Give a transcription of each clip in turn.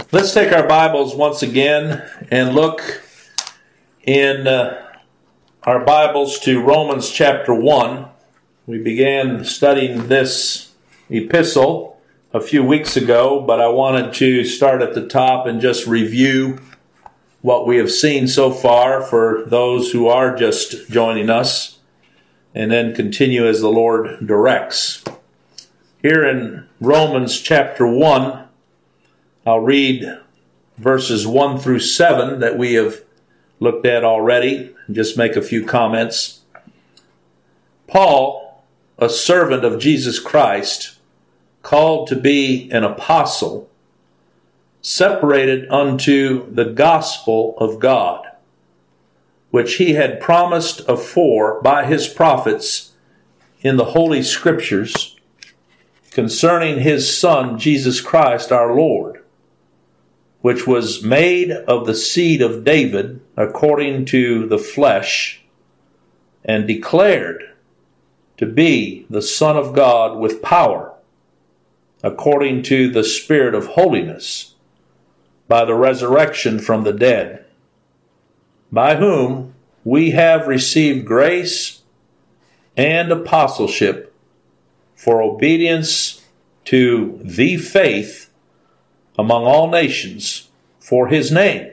Let's take our Bibles once again and look in our Bibles to Romans chapter 1. We began studying this epistle a few weeks ago, but I wanted to start at the top and just review what we have seen so far for those who are just joining us, and then continue as the Lord directs. Here in Romans chapter 1, I'll read verses 1 through 7 that we have looked at already and just make a few comments. Paul, a servant of Jesus Christ, called to be an apostle, separated unto the gospel of God, which he had promised afore by his prophets in the Holy Scriptures, concerning his Son, Jesus Christ our Lord, which was made of the seed of David according to the flesh, and declared to be the Son of God with power, according to the Spirit of holiness, by the resurrection from the dead, by whom we have received grace and apostleship for obedience to the faith among all nations for his name,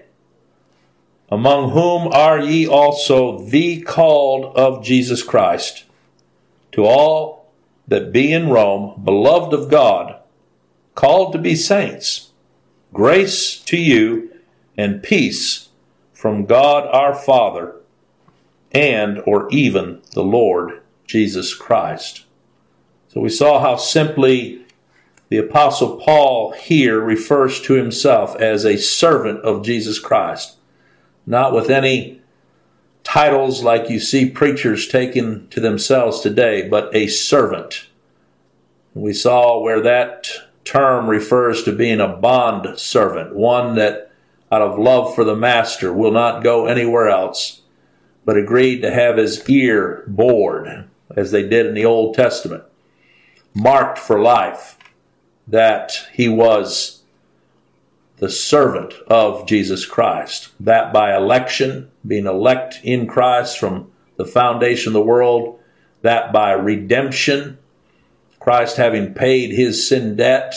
among whom are ye also the called of Jesus Christ, to all that be in Rome, beloved of God, called to be saints, grace to you and peace from God our Father and or even the Lord Jesus Christ. So we saw how simply the Apostle Paul here refers to himself as a servant of Jesus Christ, not with any titles like you see preachers taking to themselves today, but a servant. We saw where that term refers to being a bond servant, one that out of love for the master will not go anywhere else, but agreed to have his ear bored, as they did in the Old Testament, marked for life, that he was the servant of Jesus Christ, that by election, being elect in Christ from the foundation of the world, that by redemption, Christ having paid his sin debt,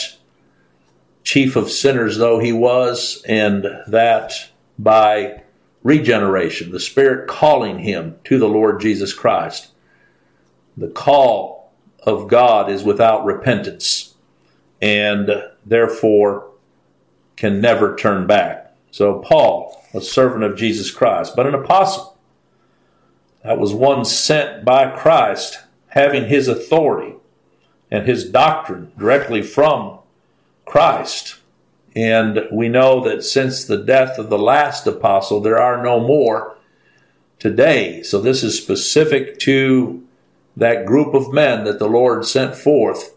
chief of sinners though he was, and that by regeneration, the Spirit calling him to the Lord Jesus Christ. The call of God is without repentance, and therefore can never turn back. So Paul, a servant of Jesus Christ, but an apostle. That was one sent by Christ, having his authority and his doctrine directly from Christ. And we know that since the death of the last apostle, there are no more today. So this is specific to that group of men that the Lord sent forth,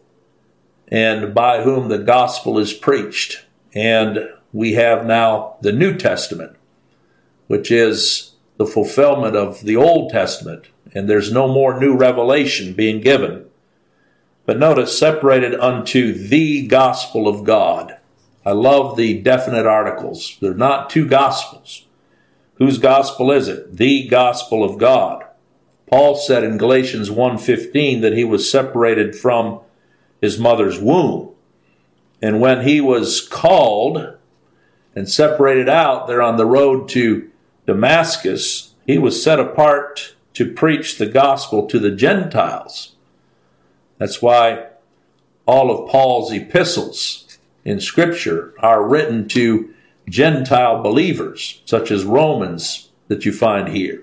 and by whom the gospel is preached. And we have now the New Testament, which is the fulfillment of the Old Testament, and there's no more new revelation being given. But notice, separated unto the gospel of God. I love the definite articles. They're not two gospels. Whose gospel is it? The gospel of God. Paul said in Galatians 1:15 that he was separated from his mother's womb. And when he was called and separated out there on the road to Damascus, he was set apart to preach the gospel to the Gentiles. That's why all of Paul's epistles in Scripture are written to Gentile believers, such as Romans that you find here.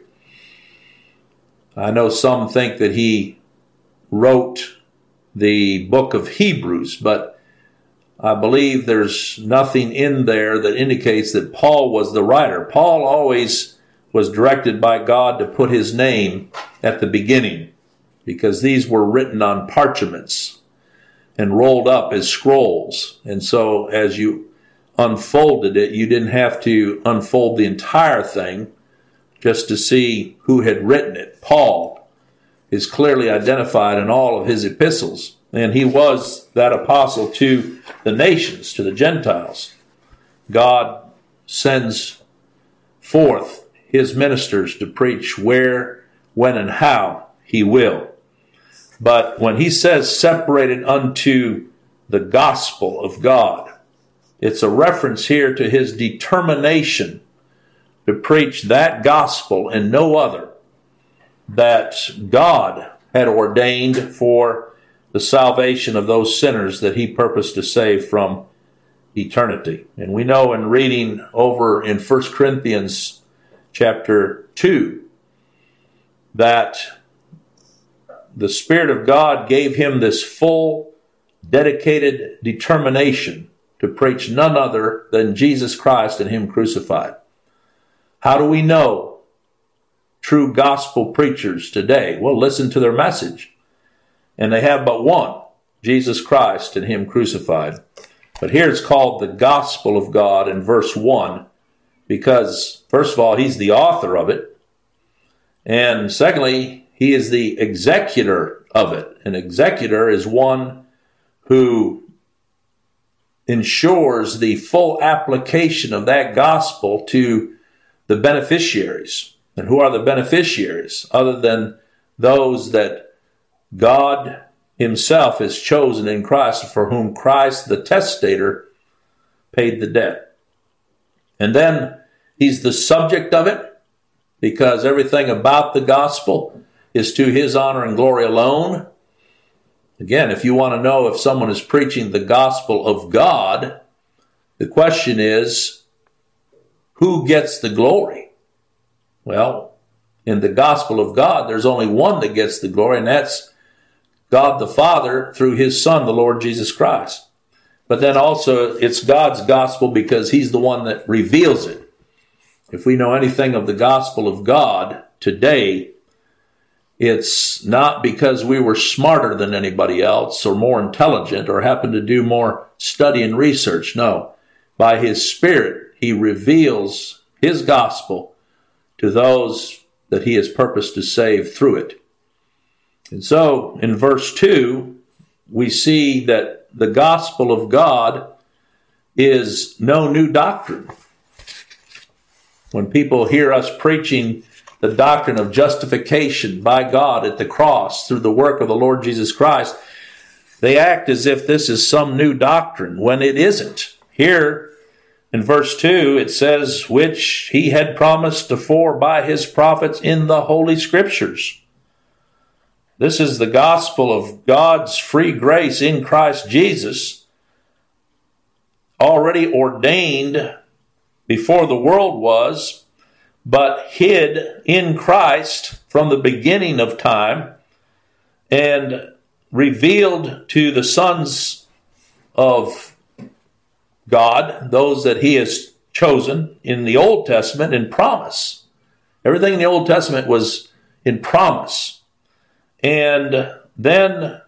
I know some think that he wrote the book of Hebrews, but I believe there's nothing in there that indicates that Paul was the writer. Paul always was directed by God to put his name at the beginning, because these were written on parchments and rolled up as scrolls. And so as you unfolded it, you didn't have to unfold the entire thing just to see who had written it. Paul is clearly identified in all of his epistles, and he was that apostle to the nations, to the Gentiles. God sends forth his ministers to preach where, when, and how he will. But when he says separated unto the gospel of God, it's a reference here to his determination to preach that gospel and no other that God had ordained for the salvation of those sinners that he purposed to save from eternity. And we know in reading over in 1 Corinthians chapter 2 that the Spirit of God gave him this full, dedicated determination to preach none other than Jesus Christ and him crucified. How do we know true gospel preachers today? Well, listen to their message. And they have but one, Jesus Christ and him crucified. But here it's called the gospel of God in verse 1 because, first of all, he's the author of it. And secondly, he is the executor of it. An executor is one who ensures the full application of that gospel to the beneficiaries. And who are the beneficiaries other than those that God himself has chosen in Christ, for whom Christ, the testator, paid the debt? And then he's the subject of it, because everything about the gospel is to his honor and glory alone. Again, if you want to know if someone is preaching the gospel of God, the question is, who gets the glory? Well, in the gospel of God, there's only one that gets the glory, and that's God the Father through his Son, the Lord Jesus Christ. But then also it's God's gospel because he's the one that reveals it. If we know anything of the gospel of God today, it's not because we were smarter than anybody else or more intelligent or happened to do more study and research. No, by his Spirit, he reveals his gospel to those that he has purposed to save through it. And so in verse 2, we see that the gospel of God is no new doctrine. When people hear us preaching the doctrine of justification by God at the cross through the work of the Lord Jesus Christ, they act as if this is some new doctrine when it isn't. Here in verse 2, it says, which he had promised afore by his prophets in the Holy Scriptures. This is the gospel of God's free grace in Christ Jesus, already ordained before the world was, but hid in Christ from the beginning of time and revealed to the sons of God, those that he has chosen in the Old Testament, in promise. Everything in the Old Testament was in promise. And then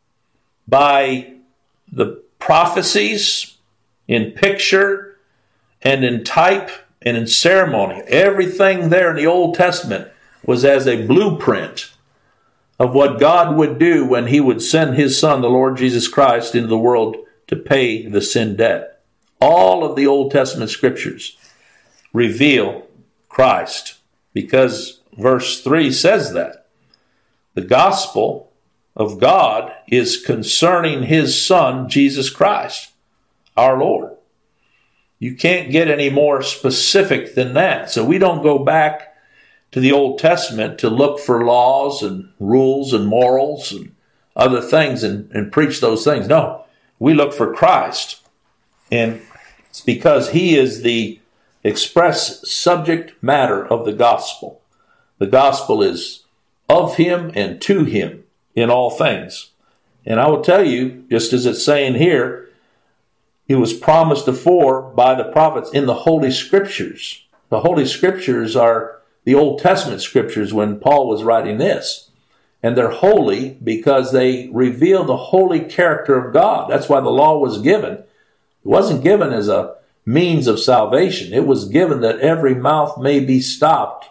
by the prophecies in picture and in type and in ceremony, everything there in the Old Testament was as a blueprint of what God would do when he would send his Son, the Lord Jesus Christ, into the world to pay the sin debt. All of the Old Testament scriptures reveal Christ because verse 3 says that. The gospel of God is concerning his Son, Jesus Christ, our Lord. You can't get any more specific than that. So we don't go back to the Old Testament to look for laws and rules and morals and other things and preach those things. No, we look for Christ. And it's because he is the express subject matter of the gospel. The gospel is of him and to him in all things. And I will tell you, just as it's saying here, it was promised afore by the prophets in the Holy Scriptures. The Holy Scriptures are the Old Testament Scriptures when Paul was writing this. And they're holy because they reveal the holy character of God. That's why the law was given. It wasn't given as a means of salvation. It was given that every mouth may be stopped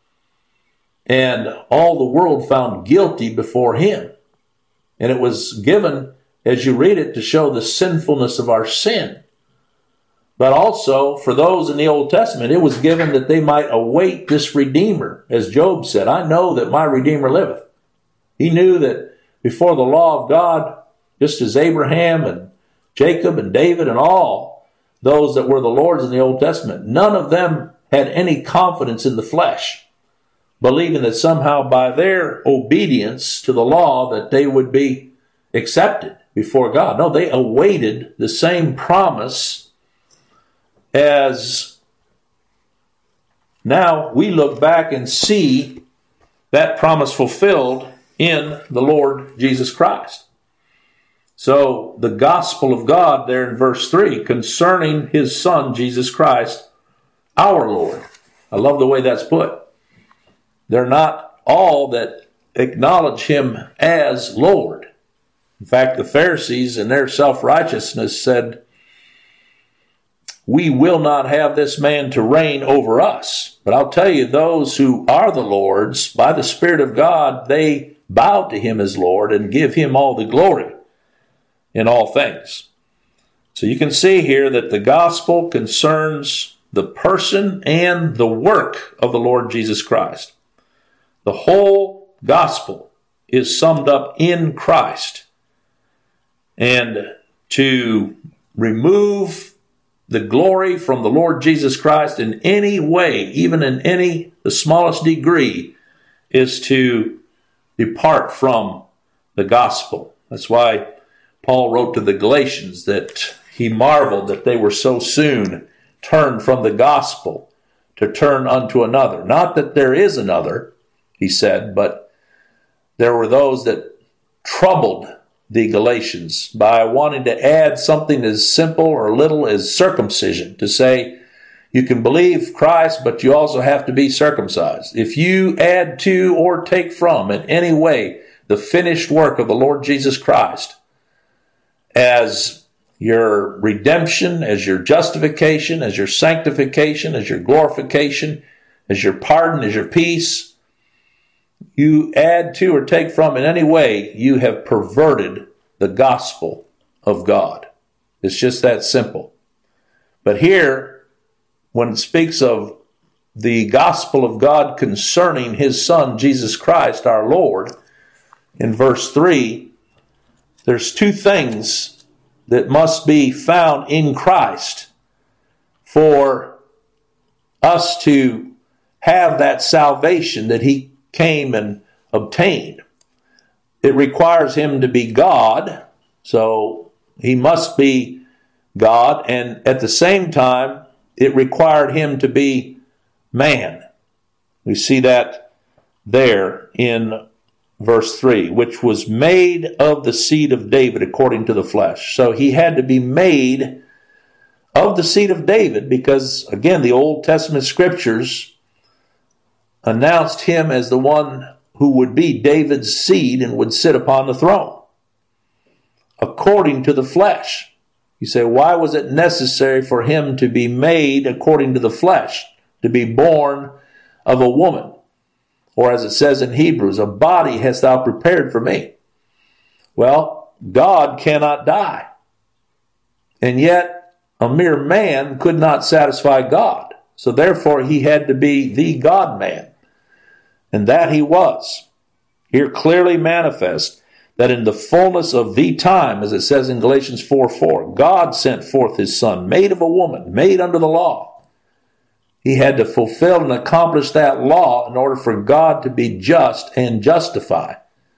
and all the world found guilty before him. And it was given, as you read it, to show the sinfulness of our sin. But also, for those in the Old Testament, it was given that they might await this Redeemer. As Job said, I know that my Redeemer liveth. He knew that before the law of God, just as Abraham and Jacob and David and all those that were the Lord's in the Old Testament, none of them had any confidence in the flesh, believing that somehow by their obedience to the law that they would be accepted before God. No, they awaited the same promise as now we look back and see that promise fulfilled in the Lord Jesus Christ. So the gospel of God there in verse 3 concerning his Son, Jesus Christ, our Lord. I love the way that's put. They're not all that acknowledge him as Lord. In fact, the Pharisees in their self-righteousness said, we will not have this man to reign over us. But I'll tell you, those who are the Lord's, by the Spirit of God, they bow to him as Lord and give him all the glory in all things. So you can see here that the gospel concerns the person and the work of the Lord Jesus Christ. The whole gospel is summed up in Christ. And to remove the glory from the Lord Jesus Christ in any way, even in the smallest degree, is to depart from the gospel. That's why Paul wrote to the Galatians that he marveled that they were so soon turned from the gospel to turn unto another. Not that there is another, he said, but there were those that troubled the Galatians by wanting to add something as simple or little as circumcision, to say you can believe Christ, but you also have to be circumcised. If you add to or take from in any way the finished work of the Lord Jesus Christ as your redemption, as your justification, as your sanctification, as your glorification, as your pardon, as your peace, you add to or take from in any way, you have perverted the gospel of God. It's just that simple. But here, when it speaks of the gospel of God concerning his Son, Jesus Christ, our Lord, in verse 3, there's two things that must be found in Christ for us to have that salvation that he came and obtained. It requires him to be God, so he must be God, and at the same time, it required him to be man. We see that there in verse 3, which was made of the seed of David according to the flesh. So he had to be made of the seed of David because, again, the Old Testament scriptures announced him as the one who would be David's seed and would sit upon the throne, according to the flesh. You say, why was it necessary for him to be made according to the flesh, to be born of a woman? Or as it says in Hebrews, a body hast thou prepared for me. Well, God cannot die. And yet, a mere man could not satisfy God. So therefore, he had to be the God-man. And that he was. Here clearly manifest that in the fullness of the time, as it says in Galatians 4:4, God sent forth his Son, made of a woman, made under the law. He had to fulfill and accomplish that law in order for God to be just and justify.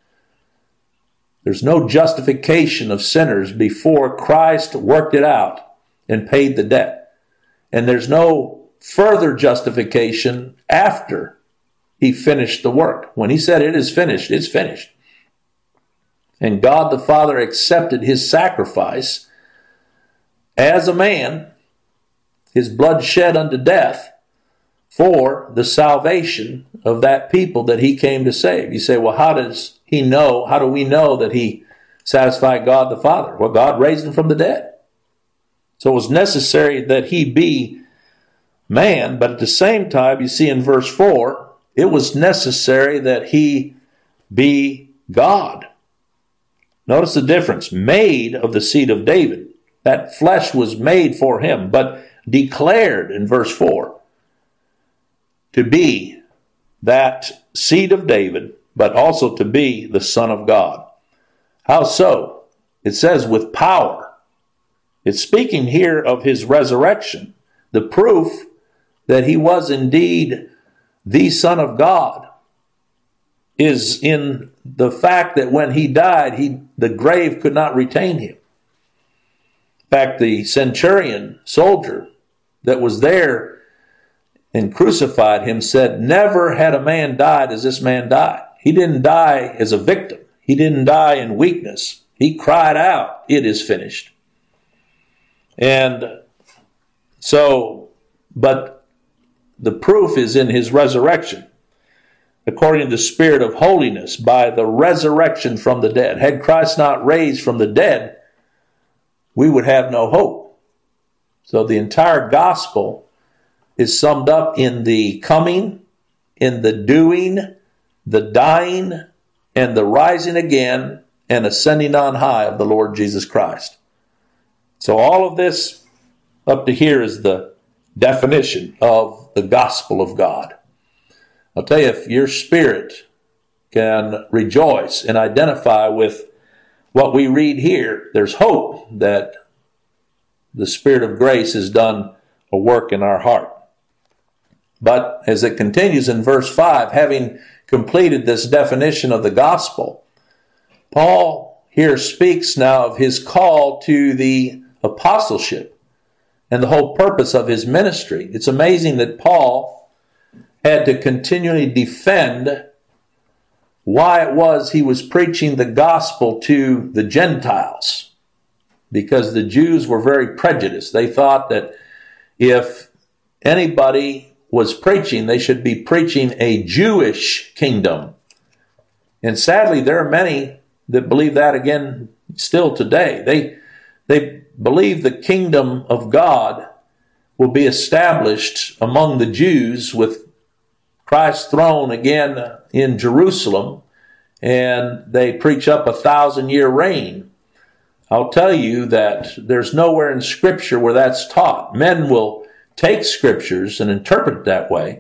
There's no justification of sinners before Christ worked it out and paid the debt. And there's no further justification after he finished the work. When he said it is finished, it's finished. And God the Father accepted his sacrifice as a man, his blood shed unto death, for the salvation of that people that he came to save. You say, well, how does he know? How do we know that he satisfied God the Father? Well, God raised him from the dead. So it was necessary that he be man, but at the same time, you see in verse 4, it was necessary that he be God. Notice the difference. Made of the seed of David. That flesh was made for him, but declared in verse 4 to be that seed of David, but also to be the Son of God. How so? It says with power. It's speaking here of his resurrection, the proof that he was indeed the Son of God is in the fact that when he died, the grave could not retain him. In fact, the centurion soldier that was there and crucified him said, never had a man died as this man died. He didn't die as a victim. He didn't die in weakness. He cried out, it is finished. And so, but the proof is in his resurrection, according to the Spirit of holiness, by the resurrection from the dead. Had Christ not raised from the dead, we would have no hope. So the entire gospel is summed up in the coming, in the doing, the dying, and the rising again and ascending on high of the Lord Jesus Christ. So all of this up to here is the definition of the gospel of God. I'll tell you, if your spirit can rejoice and identify with what we read here, there's hope that the Spirit of grace has done a work in our heart. But as it continues in verse 5, having completed this definition of the gospel, Paul here speaks now of his call to the apostleship and the whole purpose of his ministry. It's amazing that Paul had to continually defend why it was he was preaching the gospel to the Gentiles, because the Jews were very prejudiced. They thought that if anybody was preaching, they should be preaching a Jewish kingdom. And sadly, there are many that believe that again still today. They believe the kingdom of God will be established among the Jews with Christ's throne again in Jerusalem, and they preach up 1,000-year reign. I'll tell you that there's nowhere in Scripture where that's taught. Men will take Scriptures and interpret it that way,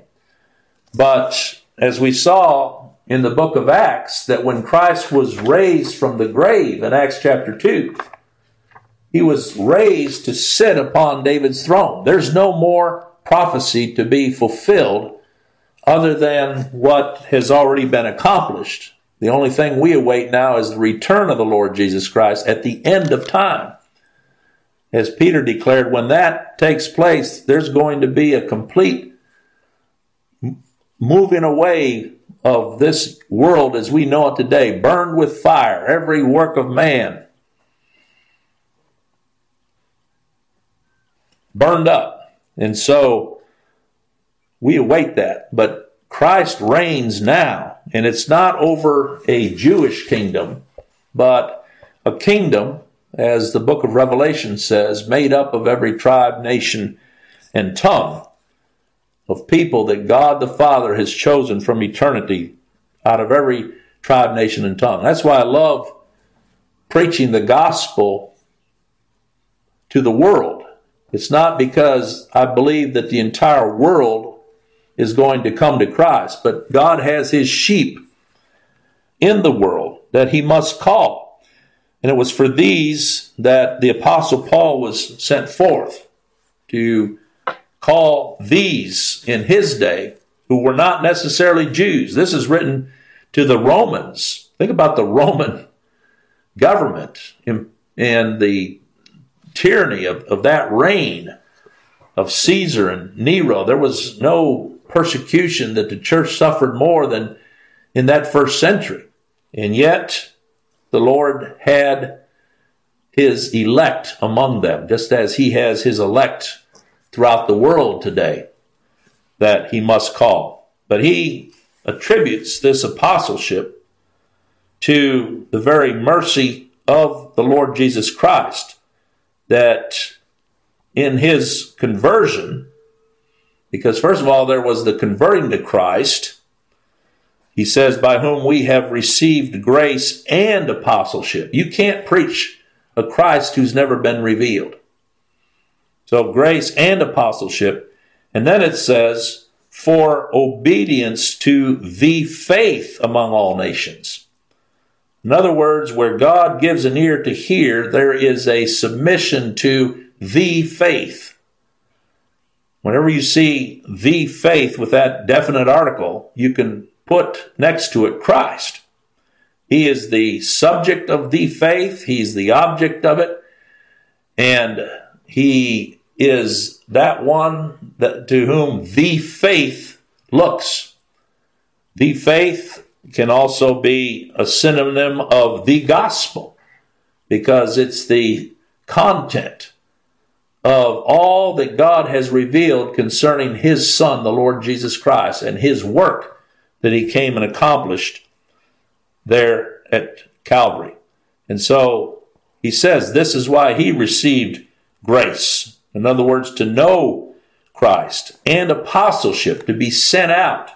but as we saw in the book of Acts, that when Christ was raised from the grave in Acts chapter 2, he was raised to sit upon David's throne. There's no more prophecy to be fulfilled other than what has already been accomplished. The only thing we await now is the return of the Lord Jesus Christ at the end of time. As Peter declared, when that takes place, there's going to be a complete moving away of this world as we know it today, burned with fire, every work of man burned up. And so we await that. But Christ reigns now, and it's not over a Jewish kingdom, but a kingdom, as the book of Revelation says, made up of every tribe, nation, and tongue, of people that God the Father has chosen from eternity out of every tribe, nation, and tongue. That's why I love preaching the gospel to the world. It's not because I believe that the entire world is going to come to Christ, but God has his sheep in the world that he must call. And it was for these that the Apostle Paul was sent forth to call these in his day who were not necessarily Jews. This is written to the Romans. Think about the Roman government and the tyranny of that reign of Caesar and Nero. There was no persecution that the church suffered more than in that first century. And yet the Lord had his elect among them, just as he has his elect throughout the world today that he must call. But he attributes this apostleship to the very mercy of the Lord Jesus Christ, that in his conversion, because first of all there was the converting to Christ, he says, by whom we have received grace and apostleship. You can't preach a Christ who's never been revealed. So grace and apostleship. And then it says, for obedience to the faith among all nations. In other words, where God gives an ear to hear, there is a submission to the faith. Whenever you see the faith with that definite article, you can put next to it Christ. He is the subject of the faith. He's the object of it. And he is that one to whom the faith looks. The faith can also be a synonym of the gospel, because it's the content of all that God has revealed concerning his Son, the Lord Jesus Christ, and his work that he came and accomplished there at Calvary. And so he says this is why he received grace. In other words, to know Christ, and apostleship, to be sent out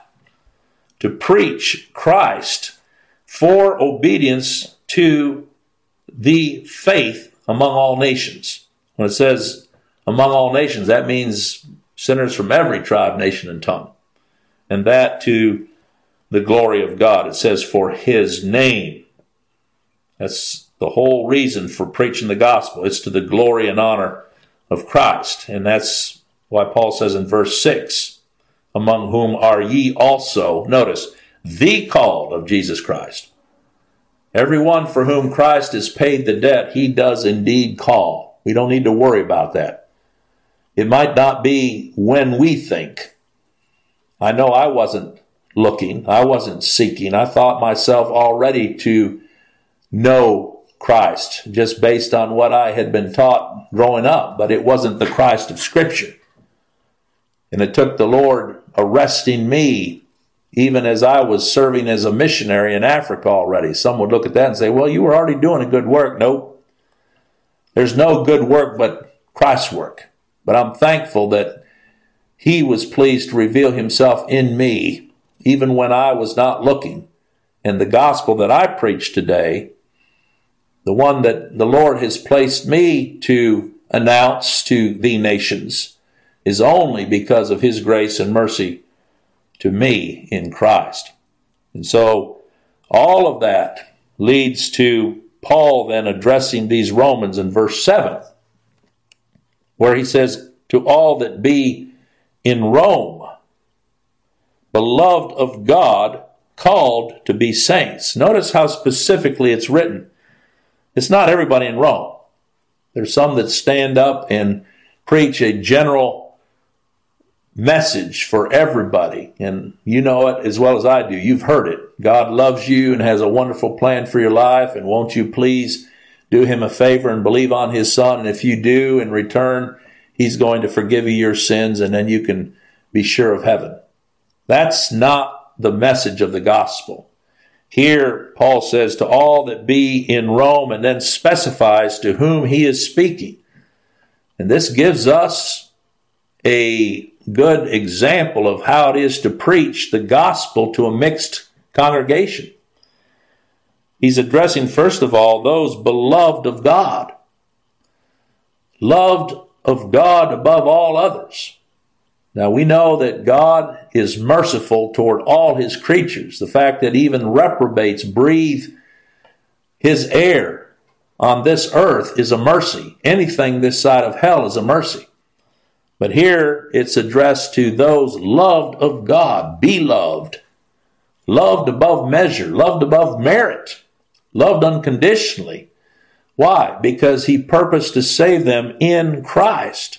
to preach Christ for obedience to the faith among all nations. When it says among all nations, that means sinners from every tribe, nation, and tongue. And that to the glory of God. It says for his name. That's the whole reason for preaching the gospel. It's to the glory and honor of Christ. And that's why Paul says in verse 6, among whom are ye also, notice, the called of Jesus Christ. Everyone for whom Christ has paid the debt, he does indeed call. We don't need to worry about that. It might not be when we think. I know I wasn't looking. I wasn't seeking. I thought myself already to know Christ just based on what I had been taught growing up, but it wasn't the Christ of Scripture. And it took the Lord arresting me even as I was serving as a missionary in Africa already. Some would look at that and say, well, you were already doing a good work. Nope. There's no good work but Christ's work. But I'm thankful that he was pleased to reveal himself in me even when I was not looking. And the gospel that I preach today, the one that the Lord has placed me to announce to the nations, is only because of his grace and mercy to me in Christ. And so all of that leads to Paul then addressing these Romans in verse 7, where he says, to all that be in Rome, beloved of God, called to be saints. Notice how specifically it's written. It's not everybody in Rome. There's some that stand up and preach a general message for everybody. And you know it as well as I do. You've heard it. God loves you and has a wonderful plan for your life. And won't you please do him a favor and believe on his Son? And if you do, in return, he's going to forgive you your sins, and then you can be sure of heaven. That's not the message of the gospel. Here, Paul says, to all that be in Rome, and then specifies to whom he is speaking. And this gives us a good example of how it is to preach the gospel to a mixed congregation. He's addressing, first of all, those beloved of God. Loved of God above all others. Now we know that God is merciful toward all his creatures. The fact that even reprobates breathe his air on this earth is a mercy. Anything this side of hell is a mercy. But here it's addressed to those loved of God, beloved, loved above measure, loved above merit, loved unconditionally. Why? Because he purposed to save them in Christ.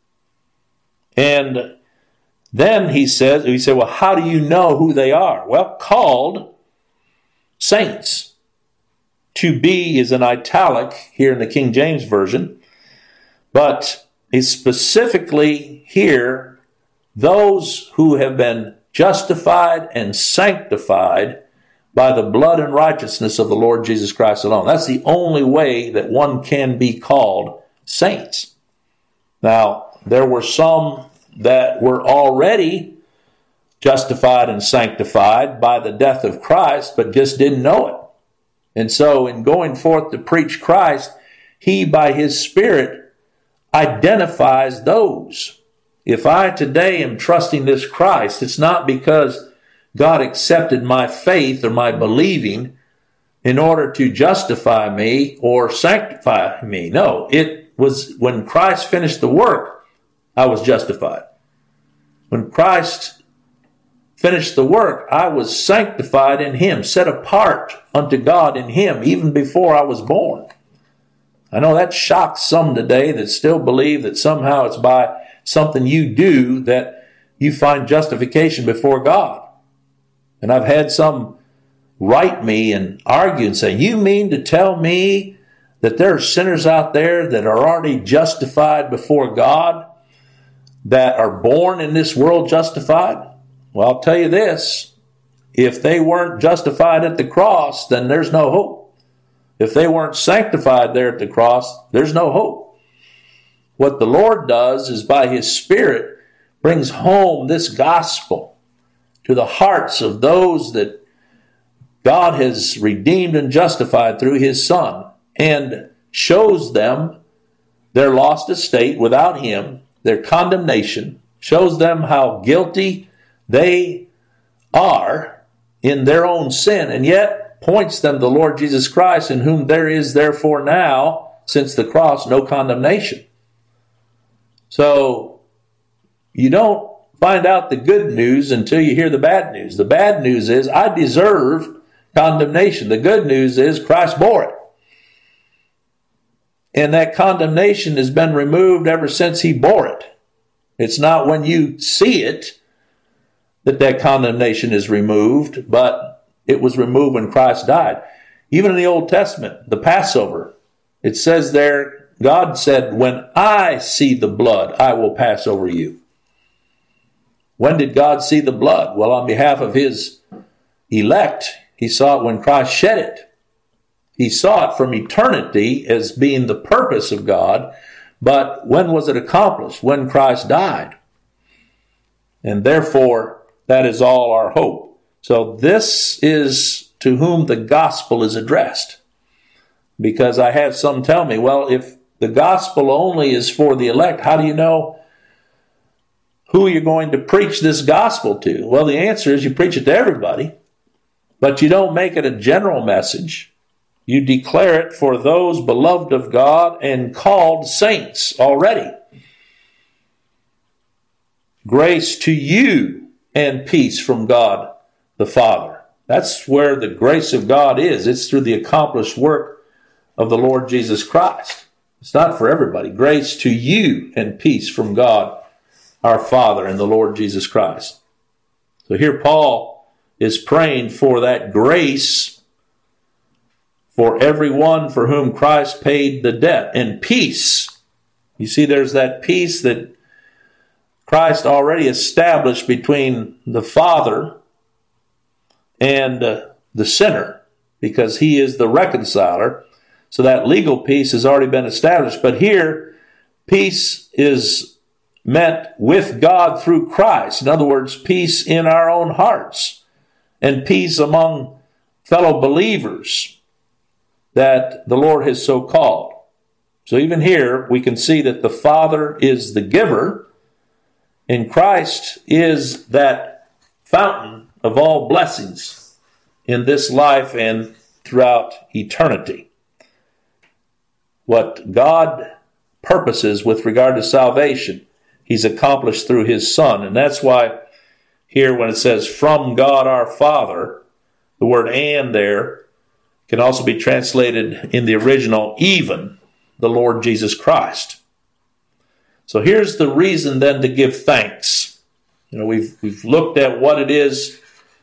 And then he said, well, how do you know who they are? Well, called saints. To be is in italic here in the King James Version, but is specifically here those who have been justified and sanctified by the blood and righteousness of the Lord Jesus Christ alone. That's the only way that one can be called saints. Now, there were some that were already justified and sanctified by the death of Christ, but just didn't know it. And so in going forth to preach Christ, He, by His Spirit, identifies those. If I today am trusting this Christ, it's not because God accepted my faith or my believing in order to justify me or sanctify me. No, it was when Christ finished the work, I was justified. When Christ finished the work, I was sanctified in Him, set apart unto God in Him, even before I was born. I know that shocks some today that still believe that somehow it's by something you do that you find justification before God. And I've had some write me and argue and say, you mean to tell me that there are sinners out there that are already justified before God, that are born in this world justified? Well, I'll tell you this, if they weren't justified at the cross, then there's no hope. If they weren't sanctified there at the cross, there's no hope. What the Lord does is by His Spirit brings home this gospel to the hearts of those that God has redeemed and justified through His Son, and shows them their lost estate without Him, their condemnation, shows them how guilty they are in their own sin, and yet points them to the Lord Jesus Christ, in whom there is therefore now, since the cross, no condemnation. So you don't find out the good news until you hear the bad news. The bad news is I deserve condemnation. The good news is Christ bore it. And that condemnation has been removed ever since He bore it. It's not when you see it that condemnation is removed, but it was removed when Christ died. Even in the Old Testament, the Passover, it says there, God said, when I see the blood, I will pass over you. When did God see the blood? Well, on behalf of His elect, He saw it when Christ shed it. He saw it from eternity as being the purpose of God, but when was it accomplished? When Christ died. And therefore, that is all our hope. So this is to whom the gospel is addressed. Because I have some tell me, well, if the gospel only is for the elect, how do you know who you're going to preach this gospel to? Well, the answer is you preach it to everybody, but you don't make it a general message. You declare it for those beloved of God and called saints already. Grace to you and peace from God the Father. That's where the grace of God is. It's through the accomplished work of the Lord Jesus Christ. It's not for everybody. Grace to you and peace from God our Father and the Lord Jesus Christ. So here Paul is praying for that grace for everyone for whom Christ paid the debt, and peace. You see, there's that peace that Christ already established between the Father and the sinner, because He is the reconciler. So that legal peace has already been established. But here, peace is meant with God through Christ. In other words, peace in our own hearts and peace among fellow believers that the Lord has so called. So even here, we can see that the Father is the giver, and Christ is that fountain of all blessings in this life and throughout eternity. What God purposes with regard to salvation, He's accomplished through His Son. And that's why here when it says from God our Father, the word and there can also be translated in the original even the Lord Jesus Christ. So here's the reason then to give thanks. We've looked at what it is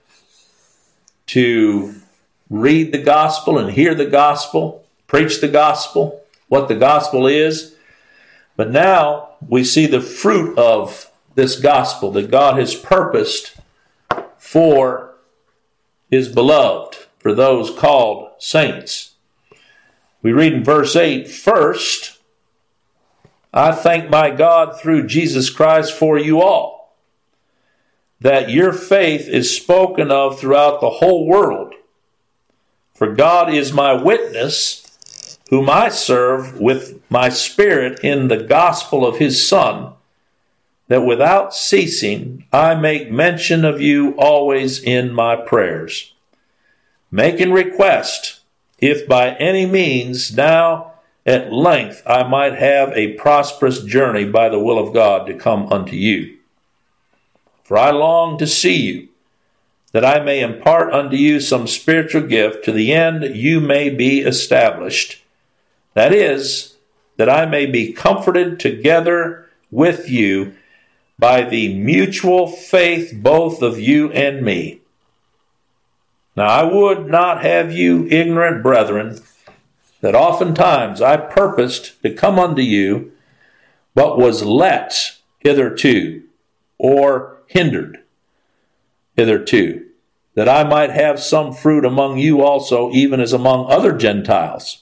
to read the gospel and hear the gospel, preach the gospel, what the gospel is. But now we see the fruit of this gospel that God has purposed for His beloved, for those called saints. We read in verse 8, first, I thank my God through Jesus Christ for you all, that your faith is spoken of throughout the whole world. For God is my witness whom I serve with my spirit in the gospel of his Son, that without ceasing I make mention of you always in my prayers, making request, if by any means now at length I might have a prosperous journey by the will of God to come unto you. For I long to see you, that I may impart unto you some spiritual gift, to the end you may be established. That is, that I may be comforted together with you by the mutual faith both of you and me. Now I would not have you ignorant, brethren, that oftentimes I purposed to come unto you, but was let hitherto, or hindered hitherto, that I might have some fruit among you also, even as among other Gentiles.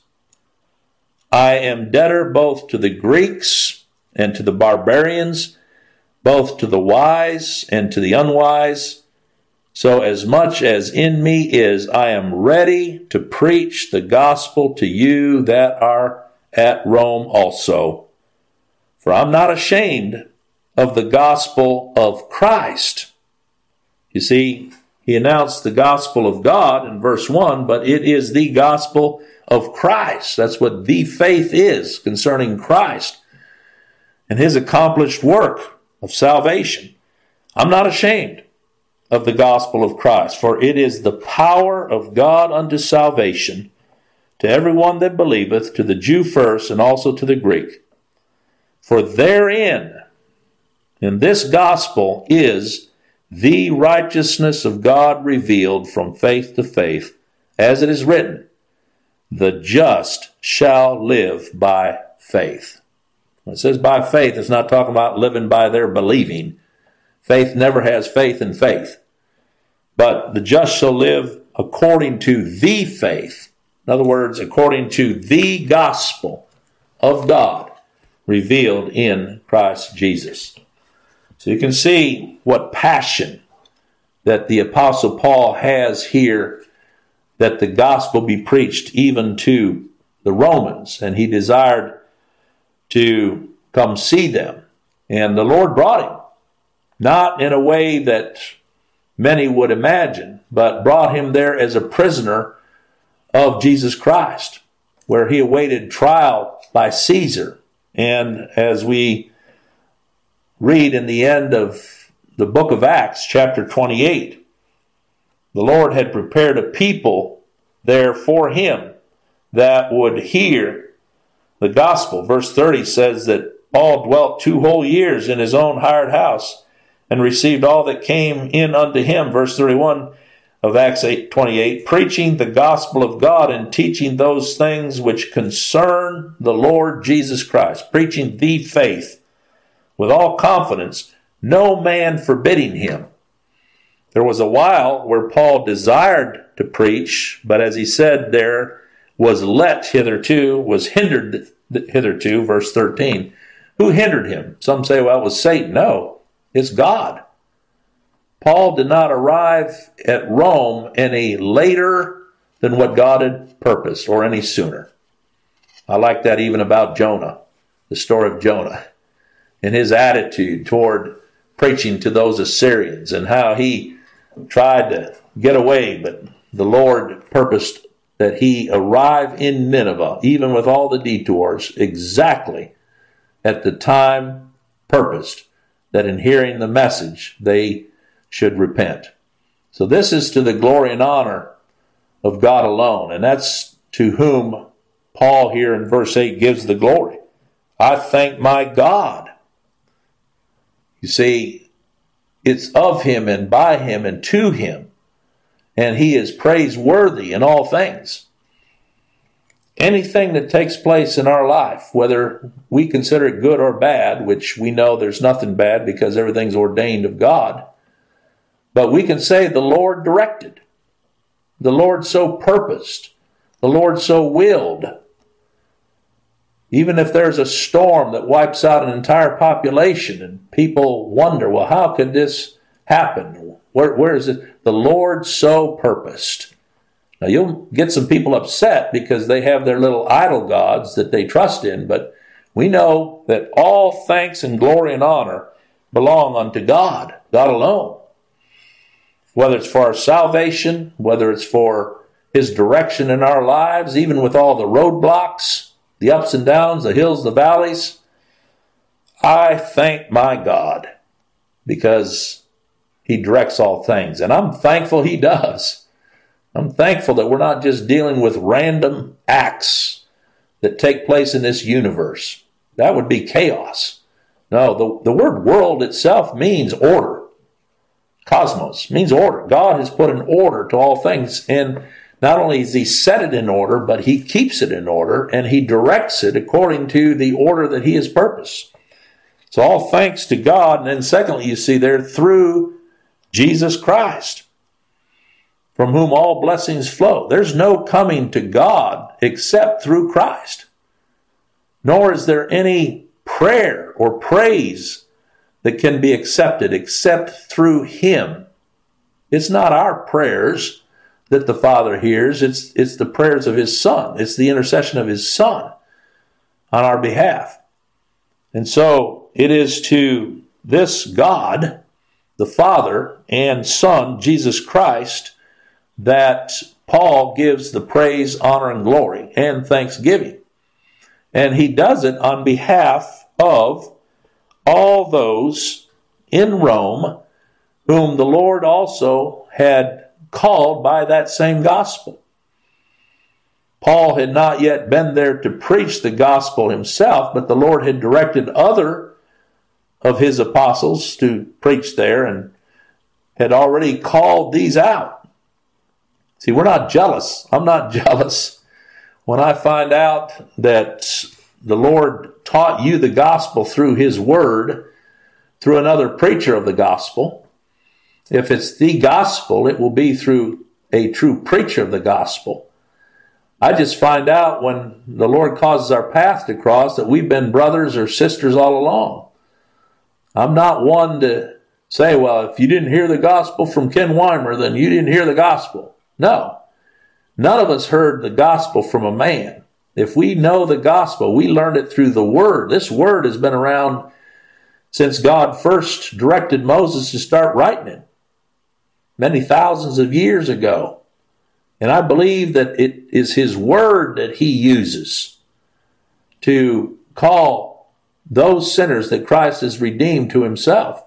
I am debtor both to the Greeks and to the barbarians, both to the wise and to the unwise. So as much as in me is, I am ready to preach the gospel to you that are at Rome also. For I'm not ashamed of the gospel of Christ. You see, he announced the gospel of God in verse 1, but it is the gospel of Christ. That's what the faith is concerning Christ and his accomplished work of salvation. I'm not ashamed of the gospel of Christ, for it is the power of God unto salvation to everyone that believeth, to the Jew first, and also to the Greek. For therein, in this gospel, is the righteousness of God revealed from faith to faith, as it is written, the just shall live by faith. When it says by faith, it's not talking about living by their believing. Faith never has faith in faith. But the just shall live according to the faith. In other words, according to the gospel of God revealed in Christ Jesus. So you can see what passion that the Apostle Paul has here, that the gospel be preached even to the Romans, and he desired to come see them. And the Lord brought him, not in a way that many would imagine, but brought him there as a prisoner of Jesus Christ, where he awaited trial by Caesar. And as we read in the end of the book of Acts, chapter 28, the Lord had prepared a people there for him that would hear the gospel. Verse 30 says that Paul dwelt 2 whole years in his own hired house and received all that came in unto him. Verse 31 of Acts 28, preaching the gospel of God and teaching those things which concern the Lord Jesus Christ, preaching the faith with all confidence, no man forbidding him. There was a while where Paul desired to preach, but as he said there, was let hitherto, was hindered hitherto, verse 13. Who hindered him? Some say, well, it was Satan. No, it's God. Paul did not arrive at Rome any later than what God had purposed, or any sooner. I like that even about Jonah, the story of Jonah, and his attitude toward preaching to those Assyrians, and how he tried to get away, but the Lord purposed that he arrive in Nineveh, even with all the detours, exactly at the time purposed, that in hearing the message they should repent. So this is to the glory and honor of God alone, and that's to whom Paul here in verse 8 gives the glory. I thank my God. You see, it's of him and by him and to him, and he is praiseworthy in all things. Anything that takes place in our life, whether we consider it good or bad, which we know there's nothing bad because everything's ordained of God, but we can say the Lord directed, the Lord so purposed, the Lord so willed. Even if there's a storm that wipes out an entire population and people wonder, well, how could this happen? Where is it? The Lord so purposed Now, you'll get some people upset because they have their little idol gods that they trust in, but we know that all thanks and glory and honor belong unto God, God alone. Whether it's for our salvation, whether it's for His direction in our lives, even with all the roadblocks, the ups and downs, the hills, the valleys, I thank my God because He directs all things. And I'm thankful He does. I'm thankful that we're not just dealing with random acts that take place in this universe. That would be chaos. No, the word world itself means order. Cosmos means order. God has put an order to all things. And not only has He set it in order, but He keeps it in order and He directs it according to the order that He has purposed. So all thanks to God. And then secondly, you see there, through Jesus Christ, from whom all blessings flow. There's no coming to God except through Christ. Nor is there any prayer or praise that can be accepted except through Him. It's not our prayers that the Father hears. It's the prayers of His Son. It's the intercession of His Son on our behalf. And so it is to this God, the Father and Son, Jesus Christ, that Paul gives the praise, honor, and glory and thanksgiving. And he does it on behalf of all those in Rome whom the Lord also had called by that same gospel. Paul had not yet been there to preach the gospel himself, but the Lord had directed other of His apostles to preach there and had already called these out. See, we're not jealous. I'm not jealous when I find out that the Lord taught you the gospel through His word, through another preacher of the gospel. If it's the gospel, it will be through a true preacher of the gospel. I just find out when the Lord causes our path to cross that we've been brothers or sisters all along. I'm not one to say, well, if you didn't hear the gospel from Ken Weimer, then you didn't hear the gospel. No, none of us heard the gospel from a man. If we know the gospel, we learned it through the Word. This Word has been around since God first directed Moses to start writing it, many thousands of years ago. And I believe that it is His Word that He uses to call those sinners that Christ has redeemed to Himself.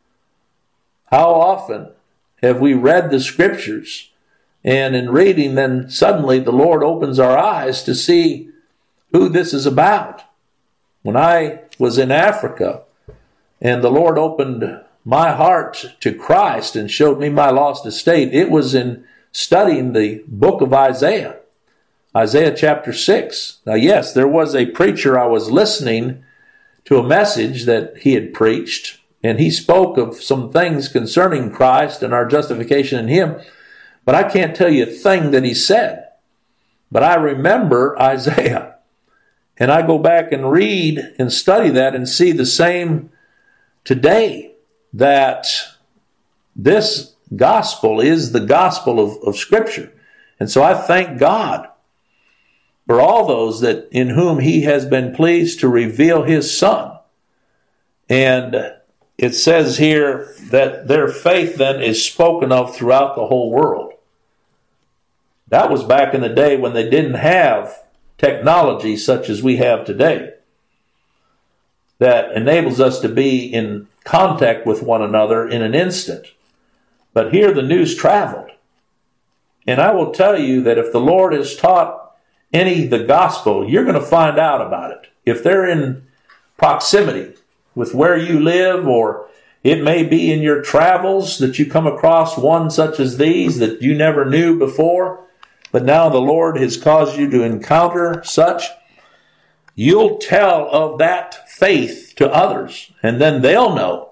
How often have we read the Scriptures, and in reading, then suddenly the Lord opens our eyes to see who this is about. When I was in Africa and the Lord opened my heart to Christ and showed me my lost estate, it was in studying the book of Isaiah, Isaiah chapter 6. Now, yes, there was a preacher I was listening to a message that he had preached, and he spoke of some things concerning Christ and our justification in Him. But I can't tell you a thing that he said. But I remember Isaiah. And I go back and read and study that and see the same today. That this gospel is the gospel of Scripture. And so I thank God for all those that in whom He has been pleased to reveal His Son. And it says here that their faith then is spoken of throughout the whole world. That was back in the day when they didn't have technology such as we have today that enables us to be in contact with one another in an instant. But here the news traveled. And I will tell you that if the Lord has taught any the gospel, you're going to find out about it. If they're in proximity with where you live, or it may be in your travels that you come across one such as these that you never knew before, but now the Lord has caused you to encounter such, you'll tell of that faith to others, and then they'll know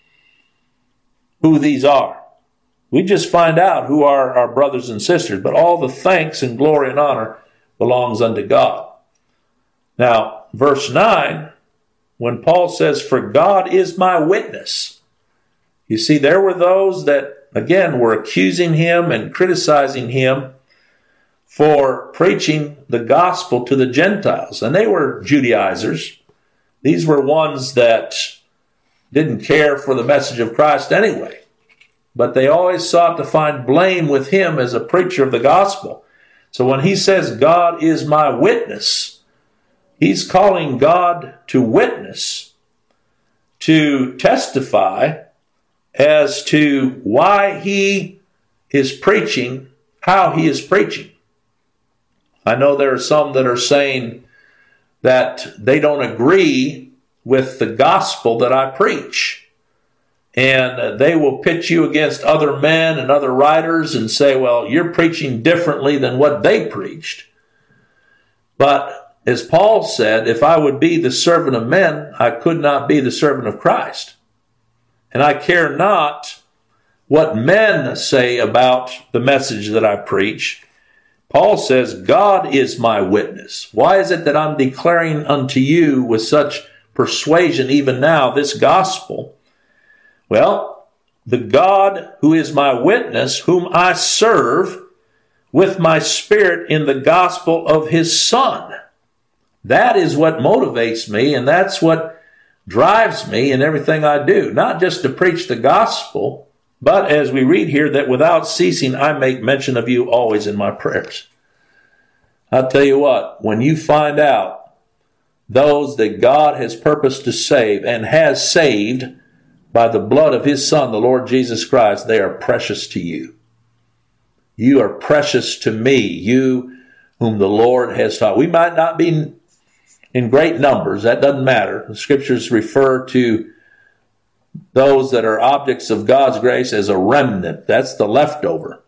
who these are. We just find out who are our brothers and sisters, but all the thanks and glory and honor belongs unto God. Now, verse 9, when Paul says, "For God is my witness," you see, there were those that, again, were accusing him and criticizing him for preaching the gospel to the Gentiles. And they were Judaizers. These were ones that didn't care for the message of Christ anyway. But they always sought to find blame with him as a preacher of the gospel. So when he says, God is my witness, he's calling God to witness, to testify as to why he is preaching, how he is preaching. I know there are some that are saying that they don't agree with the gospel that I preach. And they will pit you against other men and other writers and say, well, you're preaching differently than what they preached. But as Paul said, if I would be the servant of men, I could not be the servant of Christ. And I care not what men say about the message that I preach. Paul says, God is my witness. Why is it that I'm declaring unto you with such persuasion even now this gospel? Well, the God who is my witness, whom I serve with my spirit in the gospel of his Son. That is what motivates me, and that's what drives me in everything I do. Not just to preach the gospel, but as we read here, that without ceasing I make mention of you always in my prayers. I'll tell you what, when you find out those that God has purposed to save and has saved by the blood of his Son, the Lord Jesus Christ, they are precious to you. You are precious to me, you whom the Lord has taught. We might not be in great numbers, that doesn't matter. The scriptures refer to those that are objects of God's grace as a remnant. That's the leftover.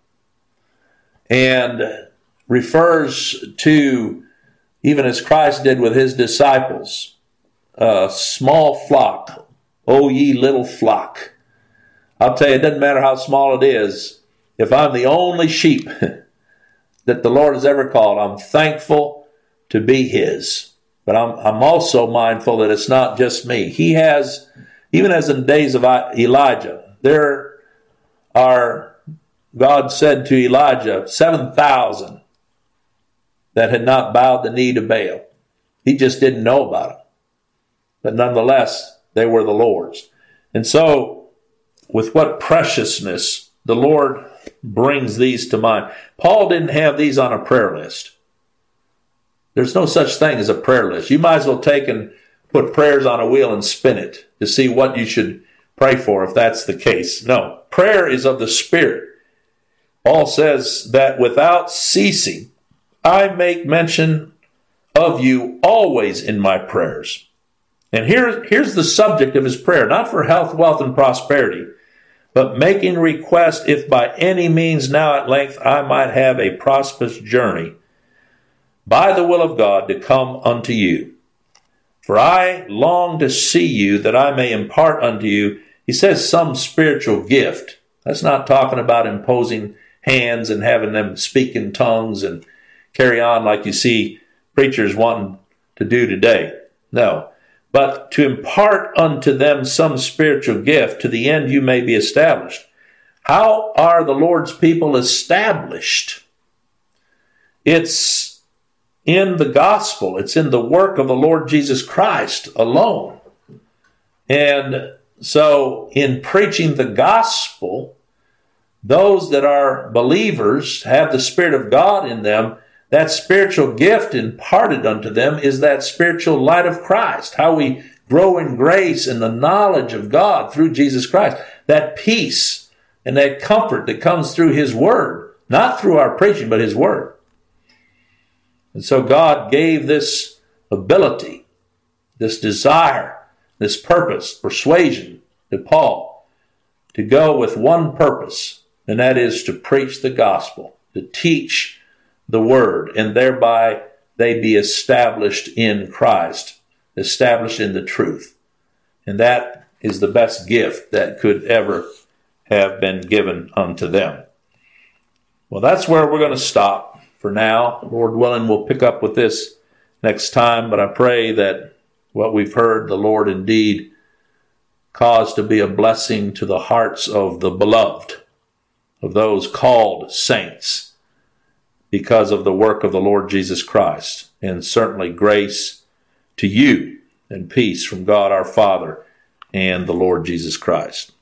And refers to, even as Christ did with his disciples, a small flock. O ye little flock. I'll tell you, it doesn't matter how small it is. If I'm the only sheep that the Lord has ever called, I'm thankful to be his. But I'm also mindful that it's not just me. He has, even as in the days of Elijah, there are, God said to Elijah, 7,000 that had not bowed the knee to Baal. He just didn't know about it. But nonetheless, they were the Lord's. And so, with what preciousness the Lord brings these to mind. Paul didn't have these on a prayer list. There's no such thing as a prayer list. You might as well take and put prayers on a wheel and spin it to see what you should pray for if that's the case. No, prayer is of the Spirit. Paul says that without ceasing, I make mention of you always in my prayers. And here's the subject of his prayer, not for health, wealth, and prosperity, but making request if by any means now at length I might have a prosperous journey by the will of God to come unto you. For I long to see you that I may impart unto you, he says, some spiritual gift. That's not talking about imposing hands and having them speak in tongues and carry on like you see preachers wanting to do today. No. But to impart unto them some spiritual gift, to the end you may be established. How are the Lord's people established? It's in the gospel. It's in the work of the Lord Jesus Christ alone. And so in preaching the gospel, those that are believers have the Spirit of God in them. That spiritual gift imparted unto them is that spiritual light of Christ, how we grow in grace and the knowledge of God through Jesus Christ, that peace and that comfort that comes through his word, not through our preaching, but his word. And so God gave this ability, this desire, this purpose, persuasion to Paul to go with one purpose, and that is to preach the gospel, to teach the word, and thereby they be established in Christ, established in the truth. And that is the best gift that could ever have been given unto them. Well, that's where we're going to stop for now. Lord willing, we'll pick up with this next time, but I pray that what we've heard, the Lord indeed cause to be a blessing to the hearts of the beloved, of those called saints, because of the work of the Lord Jesus Christ. And certainly grace to you and peace from God our Father and the Lord Jesus Christ.